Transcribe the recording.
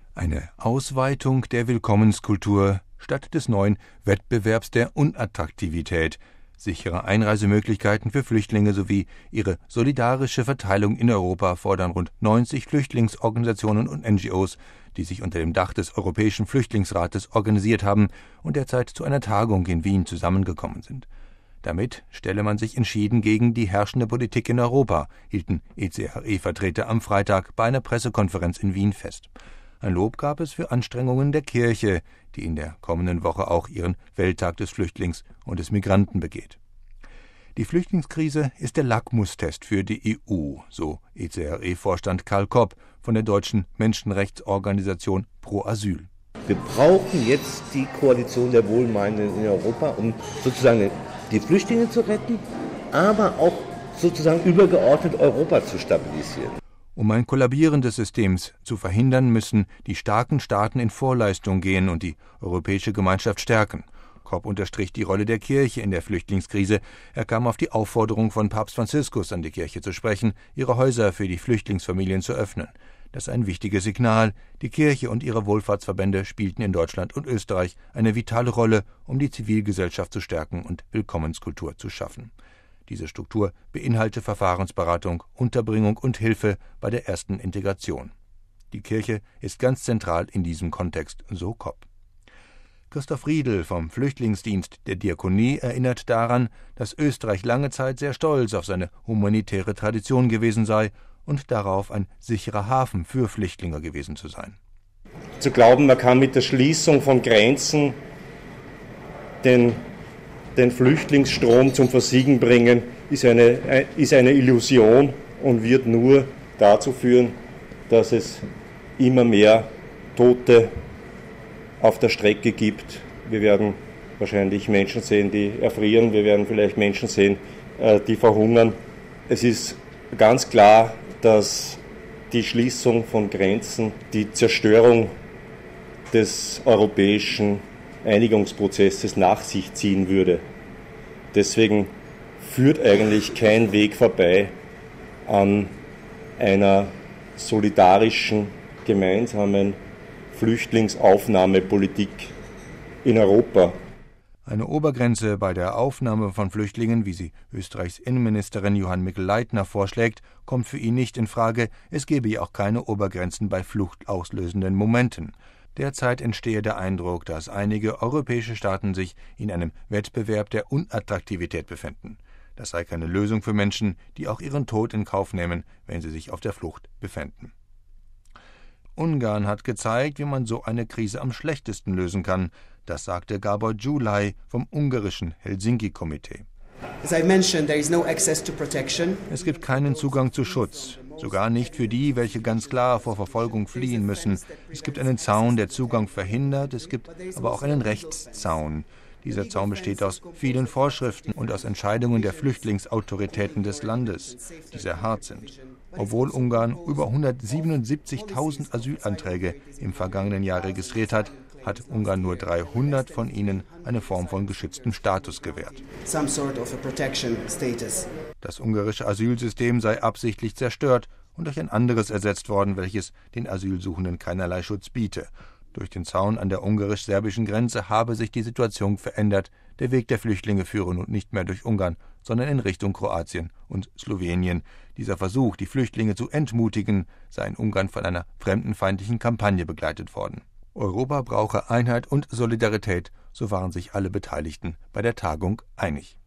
Eine Ausweitung der Willkommenskultur statt des neuen Wettbewerbs der Unattraktivität, sichere Einreisemöglichkeiten für Flüchtlinge sowie ihre solidarische Verteilung in Europa fordern rund 90 Flüchtlingsorganisationen und NGOs, die sich unter dem Dach des Europäischen Flüchtlingsrates organisiert haben und derzeit zu einer Tagung in Wien zusammengekommen sind. Damit stelle man sich entschieden gegen die herrschende Politik in Europa, hielten ECRE-Vertreter am Freitag bei einer Pressekonferenz in Wien fest. Ein Lob gab es für Anstrengungen der Kirche, die in der kommenden Woche auch ihren Welttag des Flüchtlings und des Migranten begeht. Die Flüchtlingskrise ist der Lackmustest für die EU, so ECRE-Vorstand Karl Kopp von der deutschen Menschenrechtsorganisation Pro Asyl. Wir brauchen jetzt die Koalition der Wohlmeinenden in Europa, um sozusagen die Flüchtlinge zu retten, aber auch sozusagen übergeordnet Europa zu stabilisieren. Um ein Kollabieren des Systems zu verhindern, müssen die starken Staaten in Vorleistung gehen und die europäische Gemeinschaft stärken. Kopp unterstrich die Rolle der Kirche in der Flüchtlingskrise. Er kam auf die Aufforderung von Papst Franziskus an die Kirche zu sprechen, ihre Häuser für die Flüchtlingsfamilien zu öffnen. Das ist ein wichtiges Signal. Die Kirche und ihre Wohlfahrtsverbände spielten in Deutschland und Österreich eine vitale Rolle, um die Zivilgesellschaft zu stärken und Willkommenskultur zu schaffen. Diese Struktur beinhaltet Verfahrensberatung, Unterbringung und Hilfe bei der ersten Integration. Die Kirche ist ganz zentral in diesem Kontext, so Kopp. Christoph Riedel vom Flüchtlingsdienst der Diakonie erinnert daran, dass Österreich lange Zeit sehr stolz auf seine humanitäre Tradition gewesen sei und darauf, ein sicherer Hafen für Flüchtlinge gewesen zu sein. Zu glauben, man kann mit der Schließung von Grenzen den Flüchtlingsstrom zum Versiegen bringen, ist eine Illusion und wird nur dazu führen, dass es immer mehr Tote auf der Strecke gibt. Wir werden wahrscheinlich Menschen sehen, die erfrieren, wir werden vielleicht Menschen sehen, die verhungern. Es ist ganz klar, dass die Schließung von Grenzen die Zerstörung des europäischen Einigungsprozesses nach sich ziehen würde. Deswegen führt eigentlich kein Weg vorbei an einer solidarischen, gemeinsamen Flüchtlingsaufnahmepolitik in Europa. Eine Obergrenze bei der Aufnahme von Flüchtlingen, wie sie Österreichs Innenministerin Johann Mikl-Leitner vorschlägt, kommt für ihn nicht in Frage. Es gebe ja auch keine Obergrenzen bei fluchtauslösenden Momenten. Derzeit entstehe der Eindruck, dass einige europäische Staaten sich in einem Wettbewerb der Unattraktivität befinden. Das sei keine Lösung für Menschen, die auch ihren Tod in Kauf nehmen, wenn sie sich auf der Flucht befänden. Ungarn hat gezeigt, wie man so eine Krise am schlechtesten lösen kann. Das sagte Gábor Gyulay vom ungarischen Helsinki-Komitee. Es gibt keinen Zugang zu Schutz, sogar nicht für die, welche ganz klar vor Verfolgung fliehen müssen. Es gibt einen Zaun, der Zugang verhindert, es gibt aber auch einen Rechtszaun. Dieser Zaun besteht aus vielen Vorschriften und aus Entscheidungen der Flüchtlingsautoritäten des Landes, die sehr hart sind. Obwohl Ungarn über 177.000 Asylanträge im vergangenen Jahr registriert hat, hat Ungarn nur 300 von ihnen eine Form von geschütztem Status gewährt. Das ungarische Asylsystem sei absichtlich zerstört und durch ein anderes ersetzt worden, welches den Asylsuchenden keinerlei Schutz biete. Durch den Zaun an der ungarisch-serbischen Grenze habe sich die Situation verändert. Der Weg der Flüchtlinge führe nun nicht mehr durch Ungarn, sondern in Richtung Kroatien und Slowenien. Dieser Versuch, die Flüchtlinge zu entmutigen, sei in Ungarn von einer fremdenfeindlichen Kampagne begleitet worden. Europa brauche Einheit und Solidarität, so waren sich alle Beteiligten bei der Tagung einig.